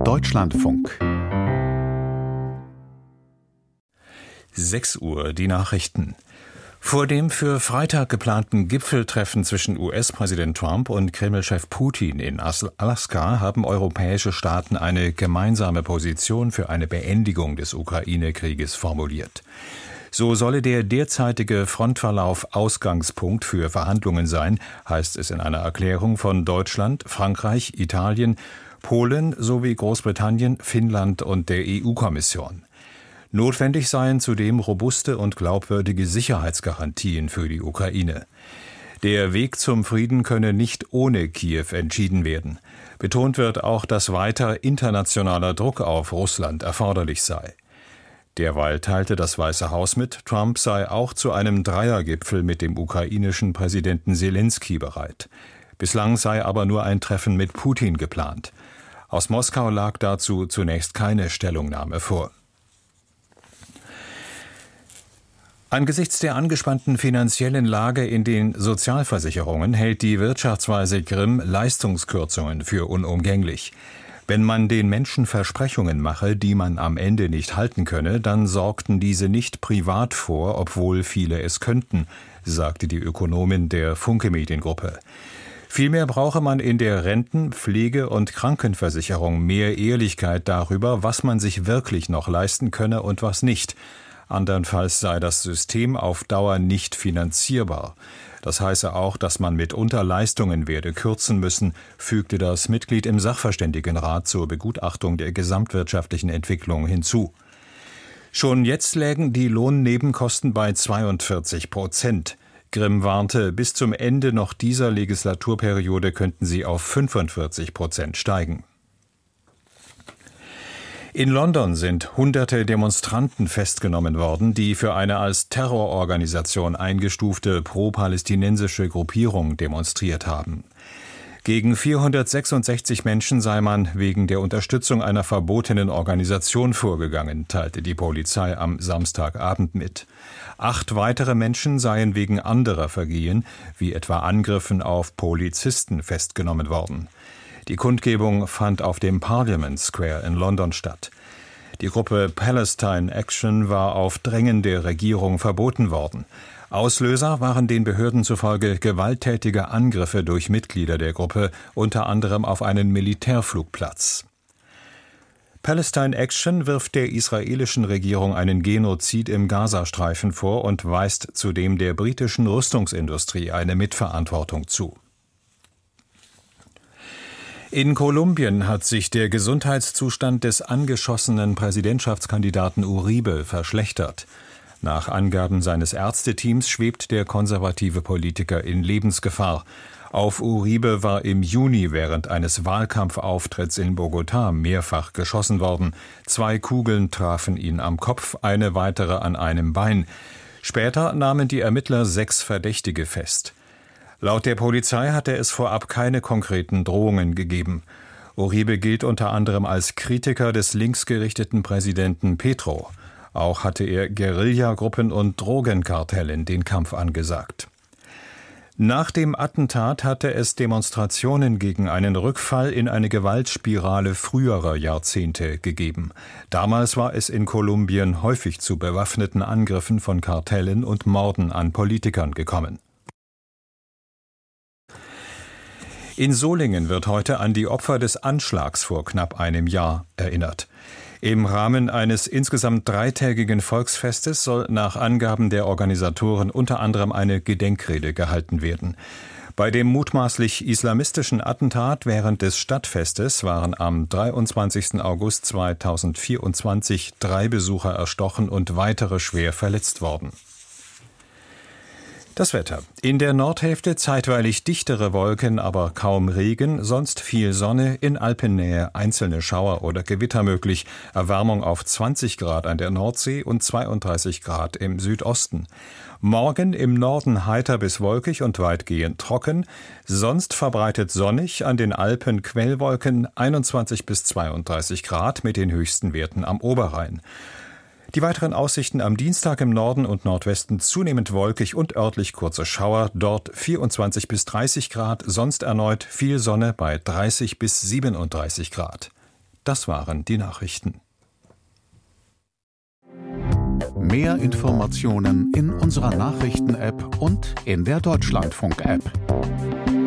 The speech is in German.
Deutschlandfunk. 6 Uhr, die Nachrichten. Vor dem für Freitag geplanten Gipfeltreffen zwischen US-Präsident Trump und Kreml-Chef Putin in Alaska haben europäische Staaten eine gemeinsame Position für eine Beendigung des Ukraine-Krieges formuliert. So solle der derzeitige Frontverlauf Ausgangspunkt für Verhandlungen sein, heißt es in einer Erklärung von Deutschland, Frankreich, Italien, Polen sowie Großbritannien, Finnland und der EU-Kommission. Notwendig seien zudem robuste und glaubwürdige Sicherheitsgarantien für die Ukraine. Der Weg zum Frieden könne nicht ohne Kiew entschieden werden. Betont wird auch, dass weiter internationaler Druck auf Russland erforderlich sei. Derweil teilte das Weiße Haus mit, Trump sei auch zu einem Dreiergipfel mit dem ukrainischen Präsidenten Selenskyj bereit. Bislang sei aber nur ein Treffen mit Putin geplant. Aus Moskau lag dazu zunächst keine Stellungnahme vor. Angesichts der angespannten finanziellen Lage in den Sozialversicherungen hält die Wirtschaftsweise Grimm Leistungskürzungen für unumgänglich. Wenn man den Menschen Versprechungen mache, die man am Ende nicht halten könne, dann sorgten diese nicht privat vor, obwohl viele es könnten, sagte die Ökonomin der Funke Mediengruppe. Vielmehr brauche man in der Renten-, Pflege- und Krankenversicherung mehr Ehrlichkeit darüber, was man sich wirklich noch leisten könne und was nicht. Andernfalls sei das System auf Dauer nicht finanzierbar. Das heiße auch, dass man mitunter Leistungen werde kürzen müssen, fügte das Mitglied im Sachverständigenrat zur Begutachtung der gesamtwirtschaftlichen Entwicklung hinzu. Schon jetzt lägen die Lohnnebenkosten bei 42%. Grimm warnte, bis zum Ende noch dieser Legislaturperiode könnten sie auf 45% steigen. In London sind Hunderte Demonstranten festgenommen worden, die für eine als Terrororganisation eingestufte pro-palästinensische Gruppierung demonstriert haben. Gegen 466 Menschen sei man wegen der Unterstützung einer verbotenen Organisation vorgegangen, teilte die Polizei am Samstagabend mit. 8 weitere Menschen seien wegen anderer Vergehen, wie etwa Angriffen auf Polizisten, festgenommen worden. Die Kundgebung fand auf dem Parliament Square in London statt. Die Gruppe Palestine Action war auf Drängen der Regierung verboten worden. Auslöser waren den Behörden zufolge gewalttätige Angriffe durch Mitglieder der Gruppe, unter anderem auf einen Militärflugplatz. Palestine Action wirft der israelischen Regierung einen Genozid im Gazastreifen vor und weist zudem der britischen Rüstungsindustrie eine Mitverantwortung zu. In Kolumbien hat sich der Gesundheitszustand des angeschossenen Präsidentschaftskandidaten Uribe verschlechtert. Nach Angaben seines Ärzteteams schwebt der konservative Politiker in Lebensgefahr. Auf Uribe war im Juni während eines Wahlkampfauftritts in Bogotá mehrfach geschossen worden. 2 Kugeln trafen ihn am Kopf, eine weitere an einem Bein. Später nahmen die Ermittler 6 Verdächtige fest. Laut der Polizei hatte es vorab keine konkreten Drohungen gegeben. Uribe gilt unter anderem als Kritiker des linksgerichteten Präsidenten Petro. Auch hatte er Guerillagruppen und Drogenkartellen den Kampf angesagt. Nach dem Attentat hatte es Demonstrationen gegen einen Rückfall in eine Gewaltspirale früherer Jahrzehnte gegeben. Damals war es in Kolumbien häufig zu bewaffneten Angriffen von Kartellen und Morden an Politikern gekommen. In Solingen wird heute an die Opfer des Anschlags vor knapp einem Jahr erinnert. Im Rahmen eines insgesamt 3-tägigen Volksfestes soll nach Angaben der Organisatoren unter anderem eine Gedenkrede gehalten werden. Bei dem mutmaßlich islamistischen Attentat während des Stadtfestes waren am 23. August 2024 3 Besucher erstochen und weitere schwer verletzt worden. Das Wetter. In der Nordhälfte zeitweilig dichtere Wolken, aber kaum Regen, sonst viel Sonne, in Alpennähe einzelne Schauer oder Gewitter möglich. Erwärmung auf 20 Grad an der Nordsee und 32 Grad im Südosten. Morgen im Norden heiter bis wolkig und weitgehend trocken, sonst verbreitet sonnig, an den Alpen Quellwolken 21 bis 32 Grad mit den höchsten Werten am Oberrhein. Die weiteren Aussichten am Dienstag im Norden und Nordwesten zunehmend wolkig und örtlich kurze Schauer, dort 24 bis 30 Grad, sonst erneut viel Sonne bei 30 bis 37 Grad. Das waren die Nachrichten. Mehr Informationen in unserer Nachrichten-App und in der Deutschlandfunk-App.